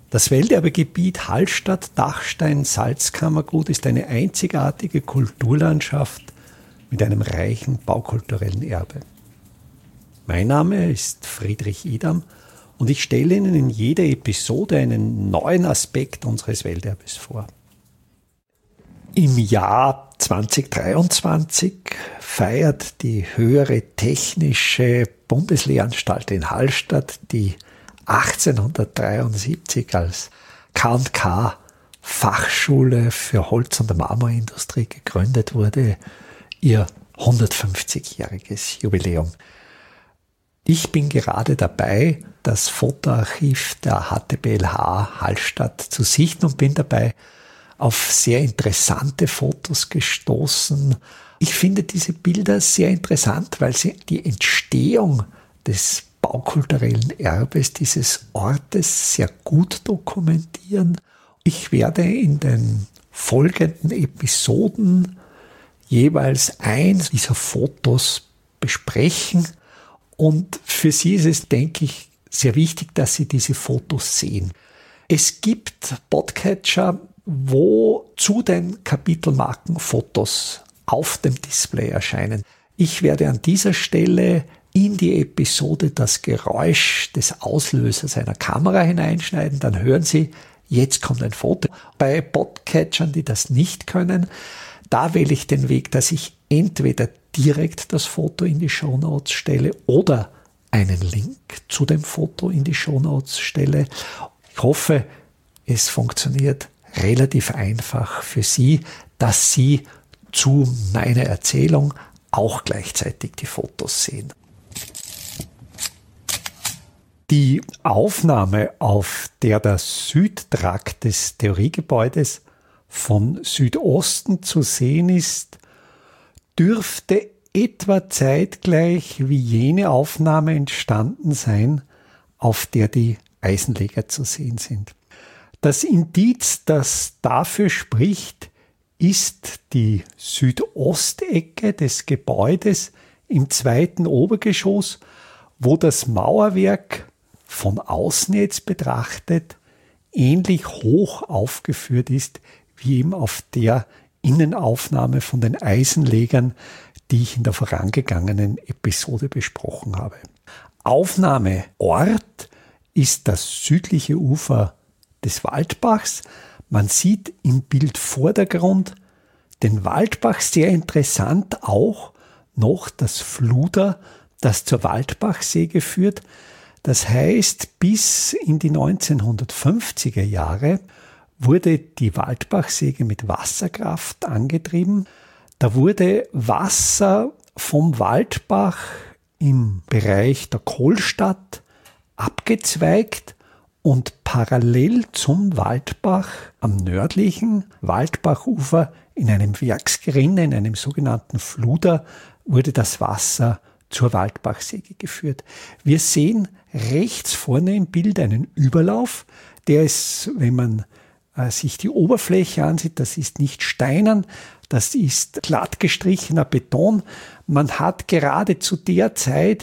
Das Welterbegebiet Hallstatt-Dachstein-Salzkammergut ist eine einzigartige Kulturlandschaft mit einem reichen baukulturellen Erbe. Mein Name ist Friedrich Idam und ich stelle Ihnen in jeder Episode einen neuen Aspekt unseres Welterbes vor. Im Jahr 2023 feiert die Höhere Technische Bundeslehranstalt in Hallstatt, die 1873 als K&K Fachschule für Holz- und Marmorindustrie gegründet wurde, ihr 150-jähriges Jubiläum. Ich bin gerade dabei, das Fotoarchiv der HTBLH Hallstatt zu sichten und bin dabei auf sehr interessante Fotos gestoßen. Ich finde diese Bilder sehr interessant, weil sie die Entstehung des baukulturellen Erbes dieses Ortes sehr gut dokumentieren. Ich werde in den folgenden Episoden jeweils eins dieser Fotos besprechen. Und für Sie ist es, denke ich, sehr wichtig, dass Sie diese Fotos sehen. Es gibt Podcatcher, wo zu den Kapitelmarken Fotos auf dem Display erscheinen. Ich werde an dieser Stelle in die Episode das Geräusch des Auslösers einer Kamera hineinschneiden. Dann hören Sie, jetzt kommt ein Foto. Bei Podcatchern, die das nicht können, da wähle ich den Weg, dass ich entweder direkt das Foto in die Shownotes stelle oder einen Link zu dem Foto in die Shownotes stelle. Ich hoffe, es funktioniert relativ einfach für Sie, dass Sie zu meiner Erzählung auch gleichzeitig die Fotos sehen. Die Aufnahme, auf der der Südtrakt des Theoriegebäudes von Südosten zu sehen ist, dürfte etwa zeitgleich wie jene Aufnahme entstanden sein, auf der die Eisenleger zu sehen sind. Das Indiz, das dafür spricht, ist die Südostecke des Gebäudes im zweiten Obergeschoss, wo das Mauerwerk von außen jetzt betrachtet ähnlich hoch aufgeführt ist, wie eben auf der Innenaufnahme von den Eisenlegern, die ich in der vorangegangenen Episode besprochen habe. Aufnahmeort ist das südliche Ufer des Waldbachs. Man sieht im Bildvordergrund den Waldbach, sehr interessant auch noch das Fluder, das zur Waldbachsäge führt. Das heißt, bis in die 1950er Jahre wurde die Waldbachsäge mit Wasserkraft angetrieben. Da wurde Wasser vom Waldbach im Bereich der Kohlstadt abgezweigt und parallel zum Waldbach am nördlichen Waldbachufer in einem Werksgerinne, in einem sogenannten Fluder, wurde das Wasser zur Waldbachsäge geführt. Wir sehen rechts vorne im Bild einen Überlauf, der ist, wenn man sich die Oberfläche ansieht, das ist nicht steinern, das ist glatt gestrichener Beton. Man hat gerade zu der Zeit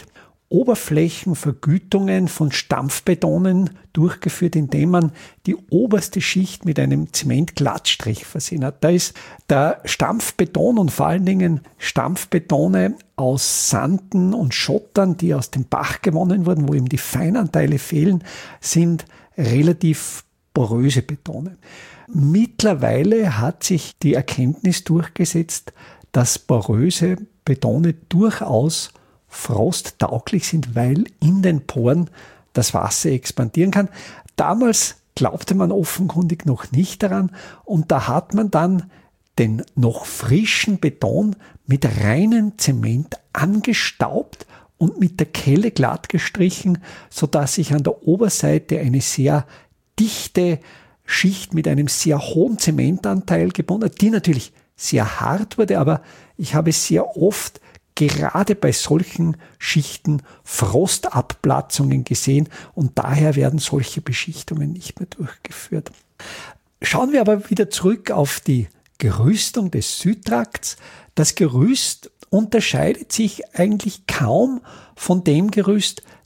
Oberflächenvergütungen von Stampfbetonen durchgeführt, indem man die oberste Schicht mit einem Zementglattstrich versehen hat. Da ist der Stampfbeton und vor allen Dingen Stampfbetone aus Sanden und Schottern, die aus dem Bach gewonnen wurden, wo eben die Feinanteile fehlen, sind relativ poröse Betone. Mittlerweile hat sich die Erkenntnis durchgesetzt, dass poröse Betone durchaus frosttauglich sind, weil in den Poren das Wasser expandieren kann. Damals glaubte man offenkundig noch nicht daran und da hat man dann den noch frischen Beton mit reinem Zement angestaubt und mit der Kelle glatt gestrichen, sodass sich an der Oberseite eine sehr dichte Schicht mit einem sehr hohen Zementanteil gebunden hat, die natürlich sehr hart wurde, aber ich habe sehr oft gerade bei solchen Schichten Frostabplatzungen gesehen und daher werden solche Beschichtungen nicht mehr durchgeführt. Schauen wir aber wieder zurück auf die Gerüstung des Südtrakts. Das Gerüst unterscheidet sich eigentlich kaum von dem Gerüst,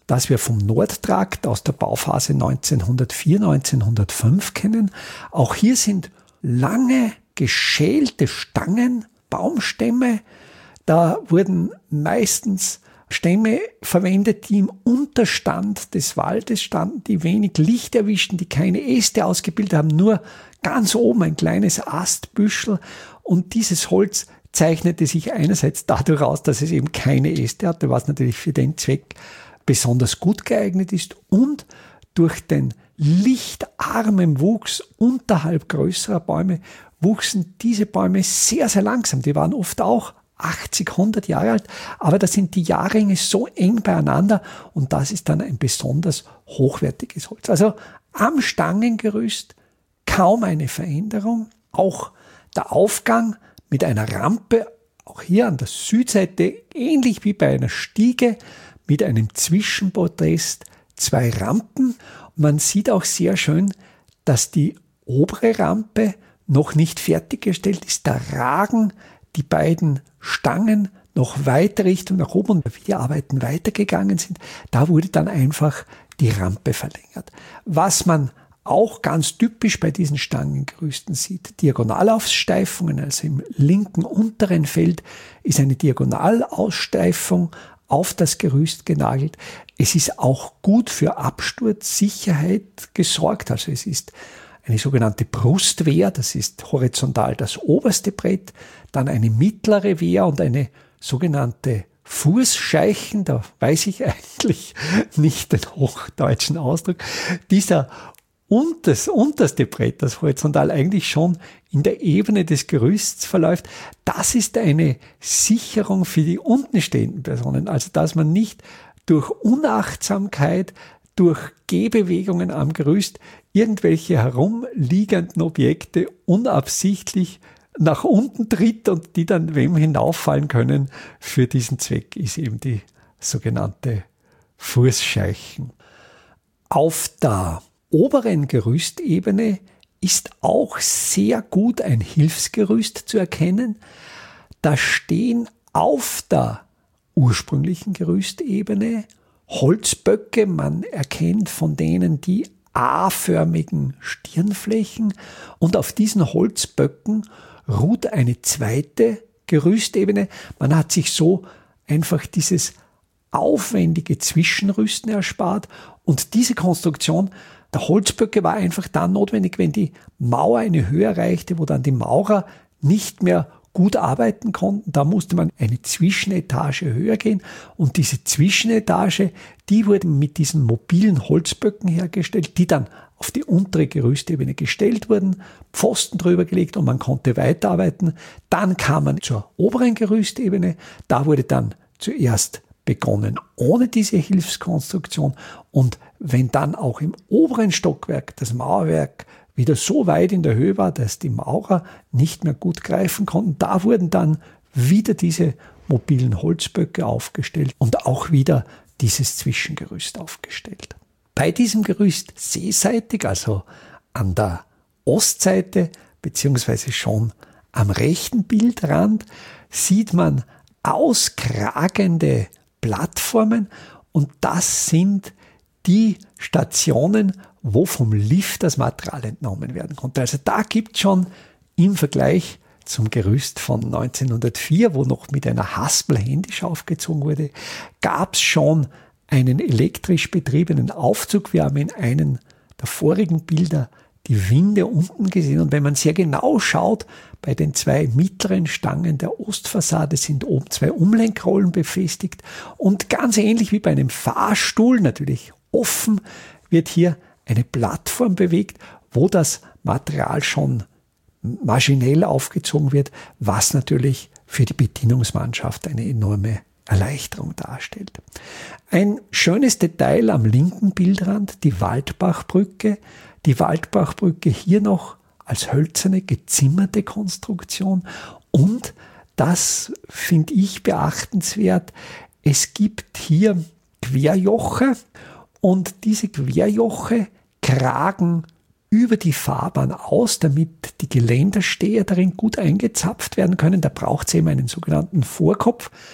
das wir vom Nordtrakt aus der Bauphase 1904, 1905 kennen. Auch hier sind lange geschälte Stangen, Baumstämme. Da wurden meistens Stämme verwendet, die im Unterstand des Waldes standen, die wenig Licht erwischten, die keine Äste ausgebildet haben, nur ganz oben ein kleines Astbüschel. Und dieses Holz zeichnete sich einerseits dadurch aus, dass es eben keine Äste hatte, was natürlich für den Zweck besonders gut geeignet ist, und durch den lichtarmen Wuchs unterhalb größerer Bäume wuchsen diese Bäume sehr, sehr langsam. Die waren oft auch 80, 100 Jahre alt, aber da sind die Jahrringe so eng beieinander und das ist dann ein besonders hochwertiges Holz. Also am Stangengerüst kaum eine Veränderung, auch der Aufgang mit einer Rampe, auch hier an der Südseite, ähnlich wie bei einer Stiege, mit einem Zwischenpodest, 2 Rampen. Man sieht auch sehr schön, dass die obere Rampe noch nicht fertiggestellt ist. Da ragen die beiden Stangen noch weiter Richtung nach oben, und wie die Arbeiten weitergegangen sind, da wurde dann einfach die Rampe verlängert. Was man auch ganz typisch bei diesen Stangengerüsten sieht, Diagonalaussteifungen, also im linken unteren Feld ist eine Diagonalaussteifung auf das Gerüst genagelt. Es ist auch gut für Absturzsicherheit gesorgt, also es ist eine sogenannte Brustwehr, das ist horizontal das oberste Brett, dann eine mittlere Wehr und eine sogenannte Fußscheichen, da weiß ich eigentlich nicht den hochdeutschen Ausdruck. Dieser unterste Brett, das horizontal eigentlich schon in der Ebene des Gerüsts verläuft, das ist eine Sicherung für die unten stehenden Personen, also dass man nicht durch Unachtsamkeit, durch Gehbewegungen am Gerüst irgendwelche herumliegenden Objekte unabsichtlich nach unten tritt und die dann wem hinauffallen können. Für diesen Zweck ist eben die sogenannte Fußscheichen. Auf der oberen Gerüstebene ist auch sehr gut ein Hilfsgerüst zu erkennen. Da stehen auf der ursprünglichen Gerüstebene Holzböcke, man erkennt von denen die A-förmigen Stirnflächen, und auf diesen Holzböcken ruht eine zweite Gerüstebene. Man hat sich so einfach dieses aufwendige Zwischenrüsten erspart, und diese Konstruktion der Holzböcke war einfach dann notwendig, wenn die Mauer eine Höhe erreichte, wo dann die Maurer nicht mehr gut arbeiten konnten. Da musste man eine Zwischenetage höher gehen, und diese Zwischenetage, die wurde mit diesen mobilen Holzböcken hergestellt, die dann auf die untere Gerüstebene gestellt wurden, Pfosten drüber gelegt und man konnte weiterarbeiten. Dann kam man zur oberen Gerüstebene, da wurde dann zuerst begonnen ohne diese Hilfskonstruktion, und wenn dann auch im oberen Stockwerk das Mauerwerk wieder so weit in der Höhe war, dass die Maurer nicht mehr gut greifen konnten, da wurden dann wieder diese mobilen Holzböcke aufgestellt und auch wieder dieses Zwischengerüst aufgestellt. Bei diesem Gerüst seeseitig, also an der Ostseite beziehungsweise schon am rechten Bildrand, sieht man auskragende Plattformen, und das sind die Stationen, wo vom Lift das Material entnommen werden konnte. Also da gibt es schon im Vergleich zum Gerüst von 1904, wo noch mit einer Haspel händisch aufgezogen wurde, gab es schon einen elektrisch betriebenen Aufzug. Wir haben in einem der vorigen Bilder die Winde unten gesehen, und wenn man sehr genau schaut, bei den 2 mittleren Stangen der Ostfassade sind oben 2 Umlenkrollen befestigt, und ganz ähnlich wie bei einem Fahrstuhl, natürlich offen, wird hier eine Plattform bewegt, wo das Material schon maschinell aufgezogen wird, was natürlich für die Bedienungsmannschaft eine enorme Erleichterung darstellt. Ein schönes Detail am linken Bildrand, die Waldbachbrücke. Die Waldbachbrücke hier noch als hölzerne, gezimmerte Konstruktion, und das finde ich beachtenswert. Es gibt hier Querjoche, und diese Querjoche kragen über die Fahrbahn aus, damit die Geländersteher darin gut eingezapft werden können. Da braucht es eben einen sogenannten Vorkopf.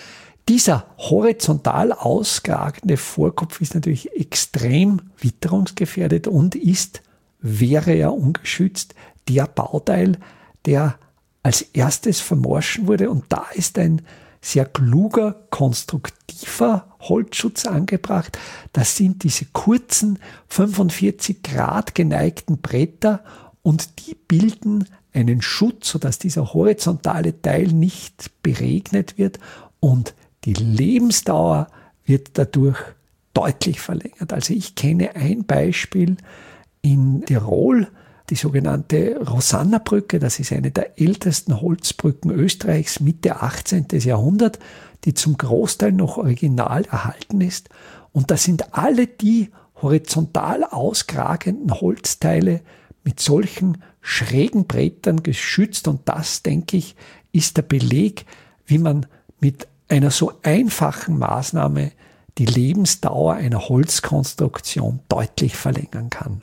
Dieser horizontal auskragende Vorkopf ist natürlich extrem witterungsgefährdet und wäre er ungeschützt, der Bauteil, der als erstes vermorschen wurde. Und da ist ein sehr kluger, konstruktiver Holzschutz angebracht. Das sind diese kurzen 45 Grad geneigten Bretter und die bilden einen Schutz, sodass dieser horizontale Teil nicht beregnet wird und die Lebensdauer wird dadurch deutlich verlängert. Also ich kenne ein Beispiel in Tirol, die sogenannte Rosanna-Brücke. Das ist eine der ältesten Holzbrücken Österreichs, Mitte 18. Jahrhundert, die zum Großteil noch original erhalten ist. Und da sind alle die horizontal auskragenden Holzteile mit solchen schrägen Brettern geschützt. Und das, denke ich, ist der Beleg, wie man mit einer so einfachen Maßnahme die Lebensdauer einer Holzkonstruktion deutlich verlängern kann.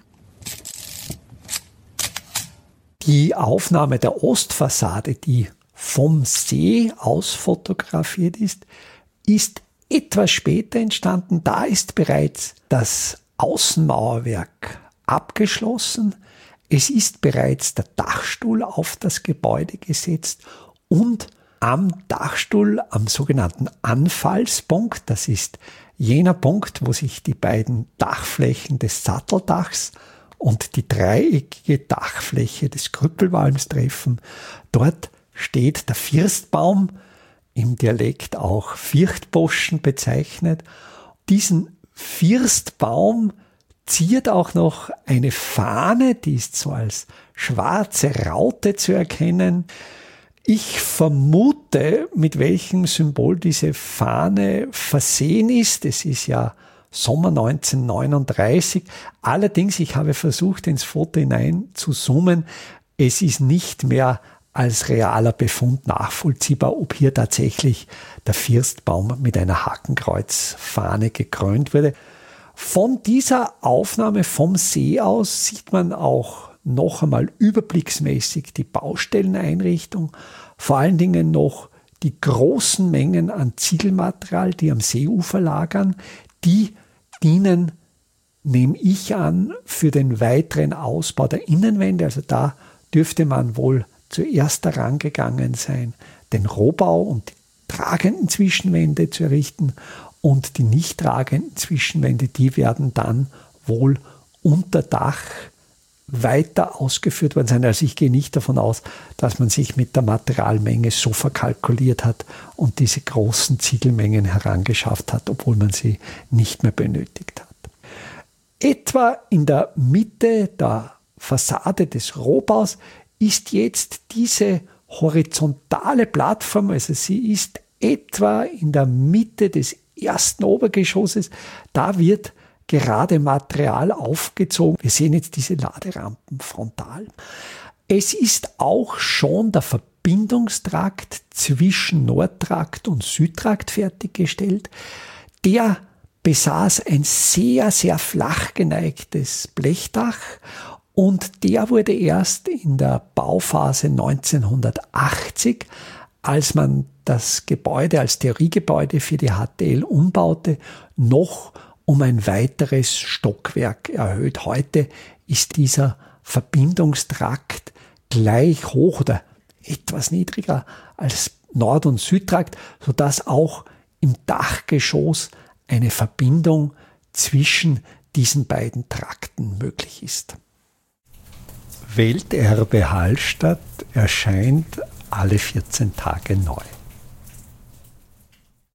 Die Aufnahme der Ostfassade, die vom See aus fotografiert ist etwas später entstanden. Da ist bereits das Außenmauerwerk abgeschlossen. Es ist bereits der Dachstuhl auf das Gebäude gesetzt und am Dachstuhl, am sogenannten Anfallspunkt, das ist jener Punkt, wo sich die beiden Dachflächen des Satteldachs und die dreieckige Dachfläche des Krüppelwalms treffen. Dort steht der Firstbaum, im Dialekt auch Firchtboschen bezeichnet. Diesen Firstbaum ziert auch noch eine Fahne, die ist so als schwarze Raute zu erkennen. Ich vermute, mit welchem Symbol diese Fahne versehen ist. Es ist ja Sommer 1939. Allerdings, ich habe versucht, ins Foto hinein zu zoomen. Es ist nicht mehr als realer Befund nachvollziehbar, ob hier tatsächlich der Firstbaum mit einer Hakenkreuzfahne gekrönt wurde. Von dieser Aufnahme vom See aus sieht man auch noch einmal überblicksmäßig die Baustelleneinrichtung, vor allen Dingen noch die großen Mengen an Ziegelmaterial, die am Seeufer lagern, die dienen, nehme ich an, für den weiteren Ausbau der Innenwände. Also da dürfte man wohl zuerst daran gegangen sein, den Rohbau und die tragenden Zwischenwände zu errichten, und die nicht tragenden Zwischenwände, die werden dann wohl unter Dach weiter ausgeführt worden sein. Also ich gehe nicht davon aus, dass man sich mit der Materialmenge so verkalkuliert hat und diese großen Ziegelmengen herangeschafft hat, obwohl man sie nicht mehr benötigt hat. Etwa in der Mitte der Fassade des Rohbaus ist jetzt diese horizontale Plattform, also sie ist etwa in der Mitte des ersten Obergeschosses, da wird gerade Material aufgezogen. Wir sehen jetzt diese Laderampen frontal. Es ist auch schon der Verbindungstrakt zwischen Nordtrakt und Südtrakt fertiggestellt. Der besaß ein sehr, sehr flach geneigtes Blechdach und der wurde erst in der Bauphase 1980, als man das Gebäude als Theoriegebäude für die HTL umbaute, noch um ein weiteres Stockwerk erhöht. Heute ist dieser Verbindungstrakt gleich hoch oder etwas niedriger als Nord- und Südtrakt, sodass auch im Dachgeschoss eine Verbindung zwischen diesen beiden Trakten möglich ist. Welterbe Hallstatt erscheint alle 14 Tage neu.